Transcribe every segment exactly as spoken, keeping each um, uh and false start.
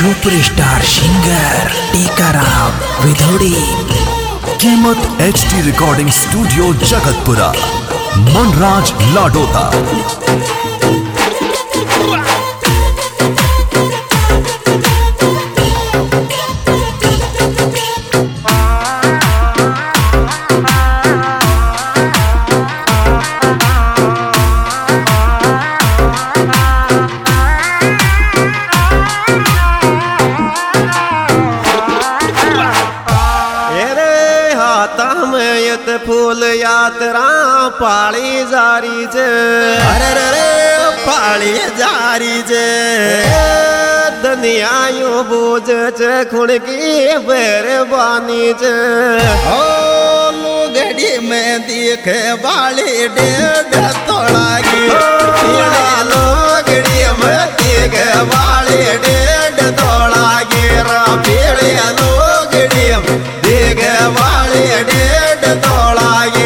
Superstar singer Tikaram Vidhodi. कीमत H D recording studio Jagatpura, Manraj Ladota. फूल यात्रा पाली जारी जे, अरे रे रे पाली जारी जे। दुनिया यू बूझ चे खुण की बेरबानी जे। ओ लुगड़ी में दिखे बाली डेढ़ तोड़ा की, लुगड़ी में दिखे बाली डेढ़ तोड़ा की, पीड़े लुगड़ी में दिखे बाली डेढ़ तोड़ा की।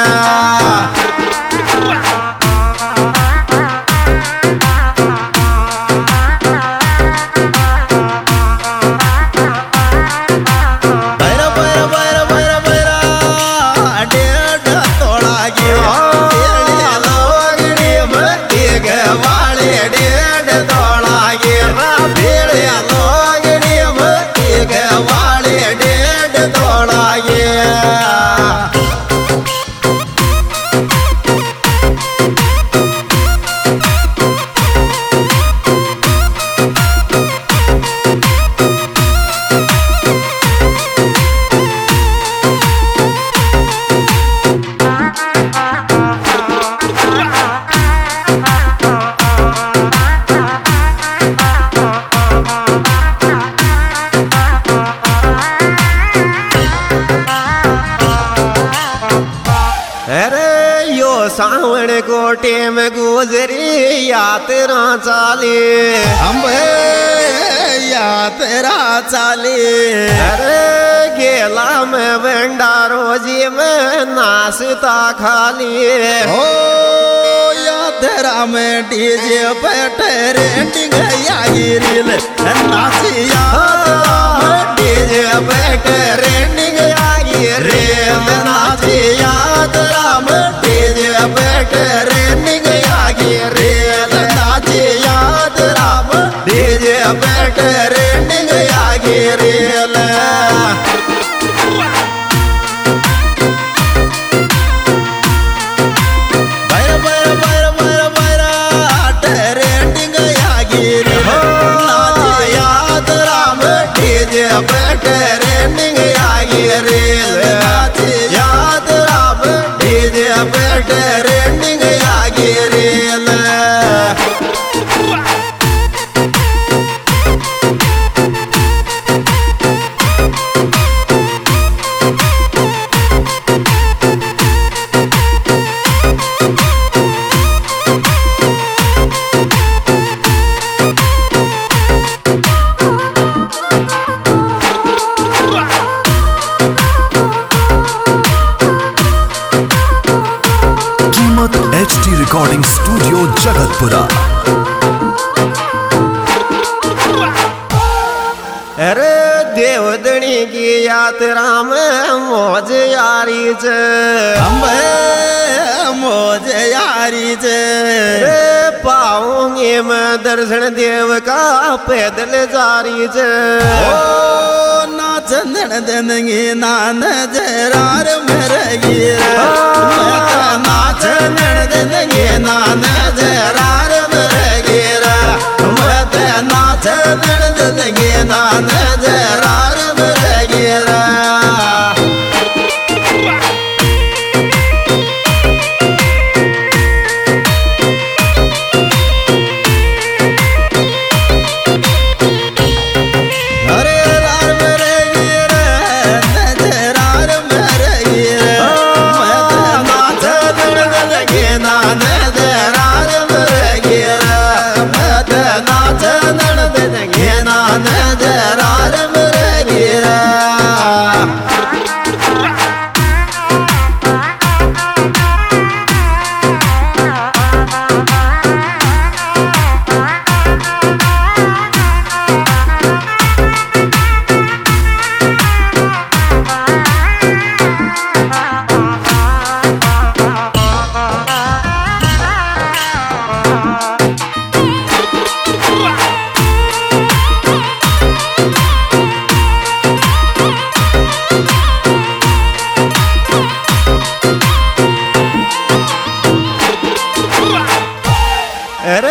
सावण कोटे में गुजरी यात्रा चाली, अम्बे यात्रा चाली। अरे गेला में भंडारो जी में नाश्ता खाली। ओ यात्रा में डीजे पे ट्रेंडिंग गिरिल नाची, यात्रा में डीजे पे ट्रेंडिंग गिरिल नाची, यात्रा में ट्रेनिंग आगे रेल नाची, यात्रा में डीजे पे ट्रेनिंग आगे रेल। बैर बैर बैर बैर बैर ट्रेनिंग आगे रेल नाची, यात्रा में डीजे पे ट्रेनिंग आगे रेल नाची, यात्रा में डीजे पे ट्रेनिंग आगे रेल। H D recording studio Jagatpura. अरे देवदनी की यात्रा में मौज यारी चे, अम्बे मौज यारी चे। पाऊंगे मैं दर्शन देव का पैदल जारी चे। ओ नाच नड़दनगी नान जरार मेरे गिरा, नाच नड़दनगी नान जरार मेरे गिरा, मत नाच नड़दनगी नान जरार मेरे गिरा। नाच नड़ दे नाच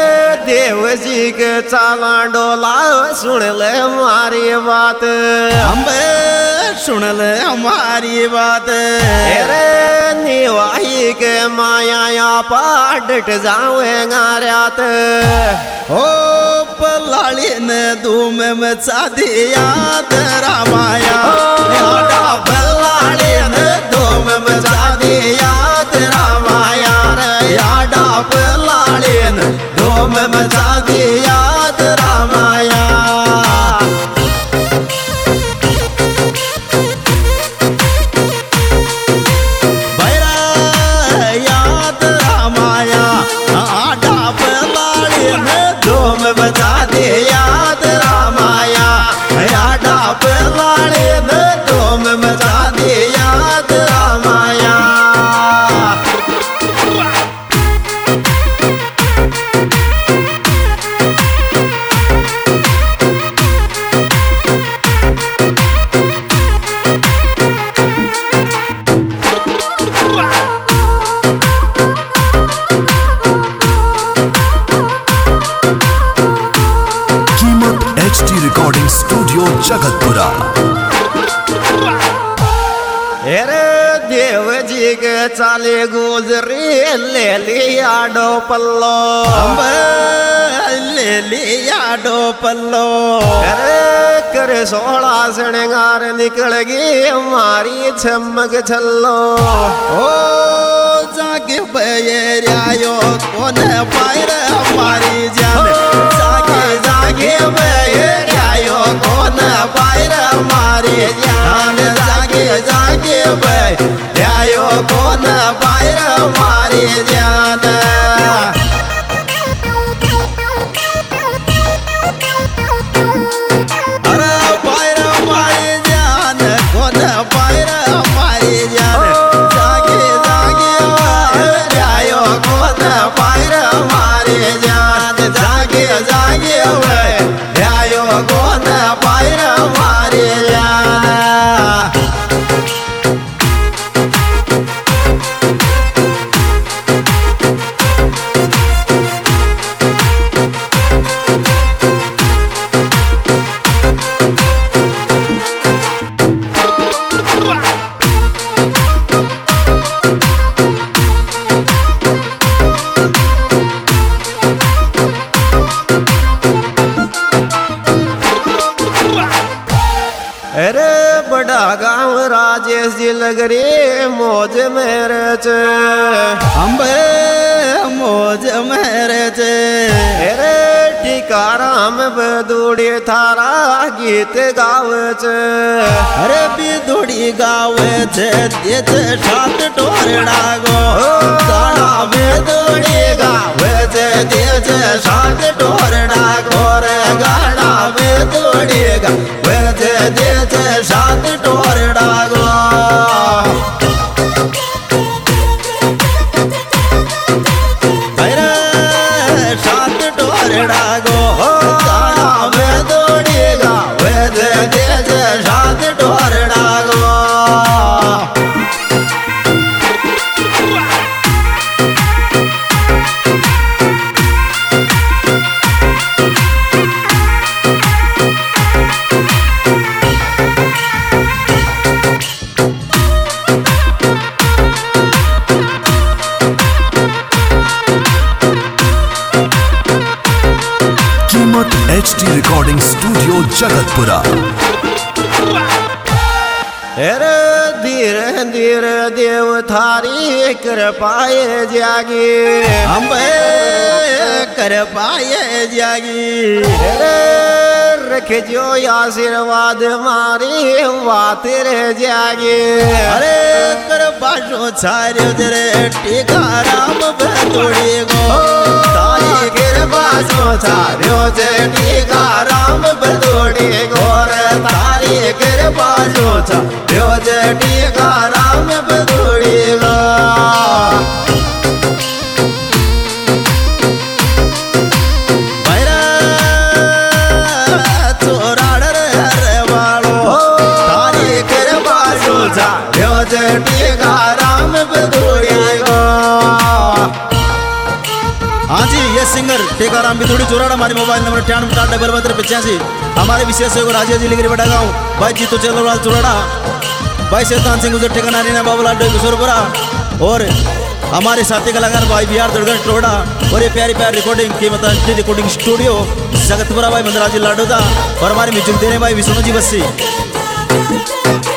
देव जी के चाला डोला सुन ले हमारी बात अम्बे सुन ले हमारी बात अरे निवाही के माया पाट जाऊंगा रात ओ पलाड़ी ने धूम मचा दिया तेरा माया पलाड़ी ने धूम मचा दिया तेरा माया रे याडा पलाड़ी ने धूम मचा दिया तेरा माया बता दे याद रामाया याडा पलाड़े न तुम बता दे याद रामाया रिकॉर्डिंग स्टूडियो जगतपुरा। अरे देव जी के चाले गुजरी ले लिया डो पल्लो ले लिया डो पल्लो अरे करे सोला श्रृंगार निकल गई हमारी चमक छल्लो ओ जागे बयरियायो कौन पायर हमारी जान जागे जागे बयरियायो कौन पायर हमारी जान जागे जागे बयरियायो कौन पायर हमारी जान अरे बड़ा गाँव राजेश जी लग रे मौज मेरे चे अम्बे मौज मेरे चे अरे टिकाराम बदूड़ी थारा गीत गावे चे अरे बिदुड़ी गावे चे देते सात टोरड़ा गो गाना बिदुड़ी गावे चे देते सात टोरड़ा गो रे गाना बिदुड़ी गावे चे देते सात टोरड़ा गो सात टोरड़ा गो गाना बिदुड़ी गावे चे देते सात टोरड़ा गो एचटी रिकॉर्डिंग स्टूडियो जगतपुरा। अरे धीरे धीरे देव थारी कर पाए जागी अम्बे कर पाए जागी अरे रख जो आशीर्वाद मारी बात रे जागी अरे कर बाजो छारे जरे टीका राम बतोड़ी गो तारी गिर बाजो छारे जे टीका राम बतोड़ी गोर तारी गिर बाजो छारे जे टीका राम बतोड़ी गो हाँ जी ये सिंगर टीका टीकाराम बिथोड़ी चोराड़ा। हमारे मोबाइल नंबर अठानवे आठ डबल बहत्तर पचासी। हमारे विशेष सहयोग राजेश जी लिखरी बड़ा गाँव भाई जीतो चंद्रलाल चोराड़ा, भाई शैतान सिंह गुजर ठिकाना रीना बाबूलाल किशोरपुरा, और हमारे साथी कलाकार भाई बिहार दुर्गन टोड़ा, और ये प्यारी प्यारी रिकॉर्डिंग की मतलब रिकॉर्डिंग स्टूडियो जगतपुरा भाई मंदराजी लाडोदा, और हमारे म्यूजिक देने भाई विष्णु जी बस्सी।